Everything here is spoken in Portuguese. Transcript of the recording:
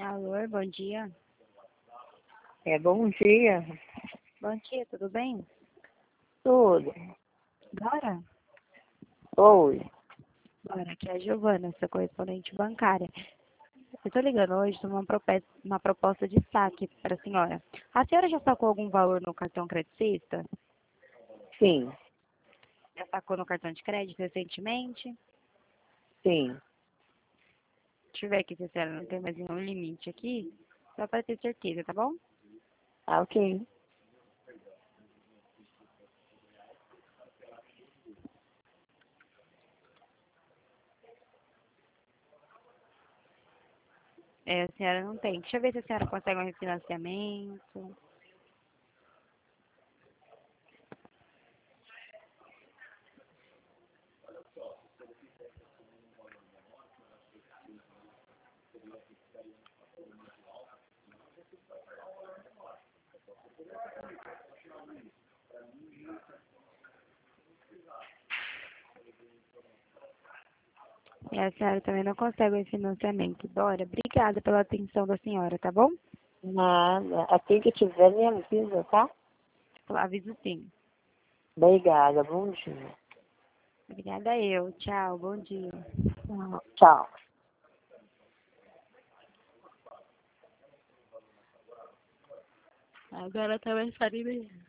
Alô, bom dia. Bom dia. Bom dia, tudo bem? Tudo. Dora? Oi. Dora, aqui é a Giovana, sua correspondente bancária. Eu estou ligando hoje com uma proposta de saque para a senhora. A senhora já sacou algum valor no cartão credicista? Sim, Já sacou no cartão de crédito recentemente? sim. Deixa eu ver aqui se a senhora não tem mais nenhum limite aqui, só para ter certeza, tá bom? Ok. A senhora não tem. Deixa eu ver se a senhora consegue um refinanciamento. E a senhora também não consegue um financiamento. Dora, obrigada pela atenção da senhora, tá bom? Nada. Assim que tiver, me avisa, tá? Aviso sim. Obrigada. Bom dia. Obrigada eu. Tchau, bom dia. Tchau. Agora também faria.